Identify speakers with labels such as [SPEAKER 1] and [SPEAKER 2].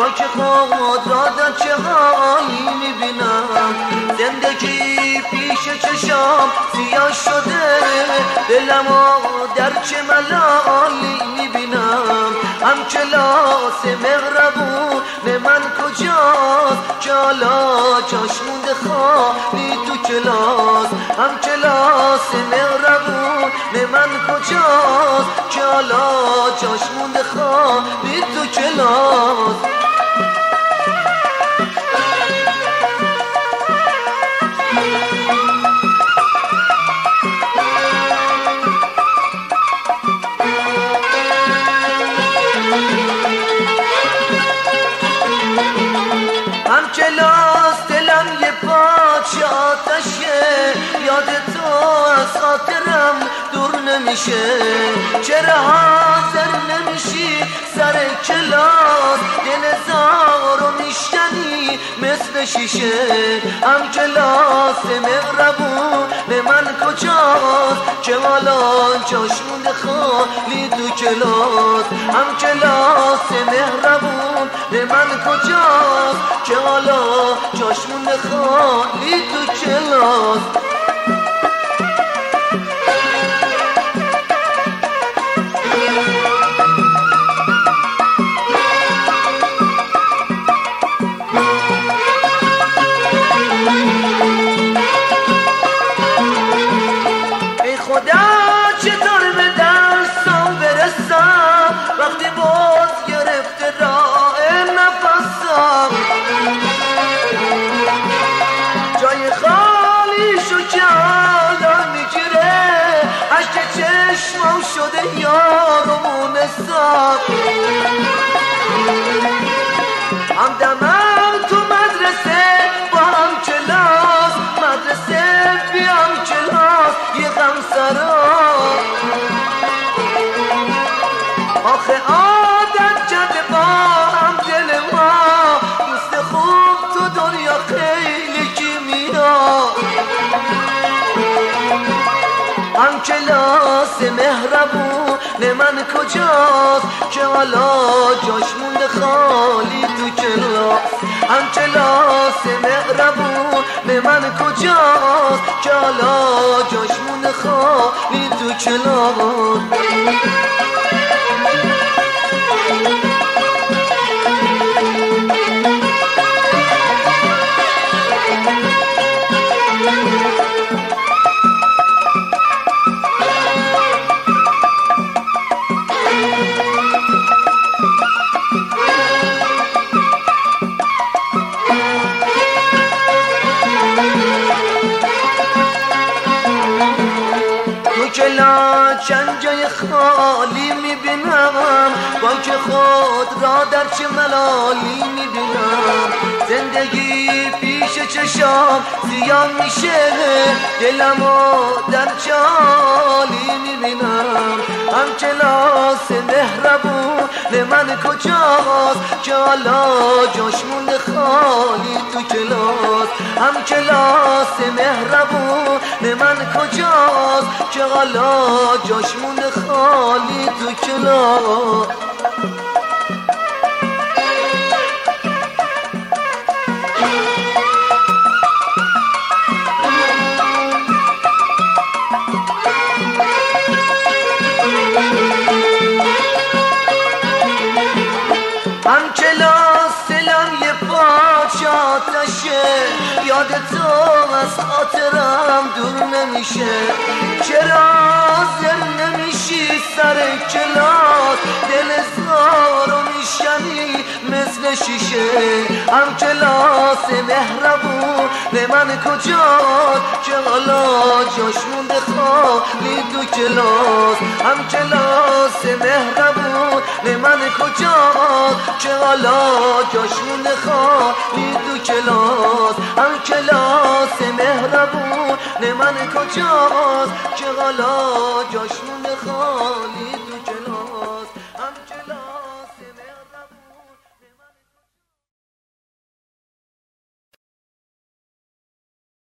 [SPEAKER 1] با که خود را در چه حالی میبینم. زندگی پیش چشام سیاه شده، دلمو در چه ملالی میبینم. هم کلاس مهربون من کجاست که حالا جاش مونده خالی تو کلاس. هم کلاس مهربون من کجاست که حالا جاش مونده خالی تو کلاس. کلاس دلم یه پاچه آتشه، یاد تو از خاطرم دور نمیشه. چرا حاضر نمیشی سر کلاس، دل زارو میشکنی مثل شیشه. هم کلاس مهربون من کجاست که حالا جاش مونده خالی تو کلاس. هم کلاس مهربون من کجاست که حالا جاش مونده خالی تو کلاس. ای خدا چطور به درسام برسم وقتی باز گرفته راه نفسم. جای خالی شو که حالا میگیره، عشق چشمم شده یارمون حساب. همدمم تو مدرسه با هم کلاس، مدرسه بیام کلاس یه غم سرا. آخه عادت کرده با هم دل ما، دوست خوب تو دنیا خیلی کیمیا. هم کلاس مهربون من کجاست که حالا جاش مونده خالی تو کلاس. هم کلاس مهربون من کجاست که حالا جاش مونده خالی تو کلاس. کلاس چند جای خالی میبینم، با که خود را در چه ملالی میبینم. زندگی پیش چشام سیاه میشه، دلمو در چه حالی میبینم. هم کلاس مهربون من کجاست که حالا جاش مونده خالی تو کلاس. هم کلاس مهربون من کجاست که حالا جاش مونده خالی تو کلاس. هم کلاس دلم یه پاچه آتشه، یاد تو از خاطرم دور نمیشه. چرا حاضر نمیشی سر کلاس، دل زارو میشکنی مثل شیشه. هم کلاس مهربون من کجاست که حالا جاش مونده خالی تو کلاس. هم کلاس مهربون من کجاست که حالا جاش مونده خالی تو کلاس. هم کلاس مهربون من کجاست که حالا جاش مونده خالی تو کلاس.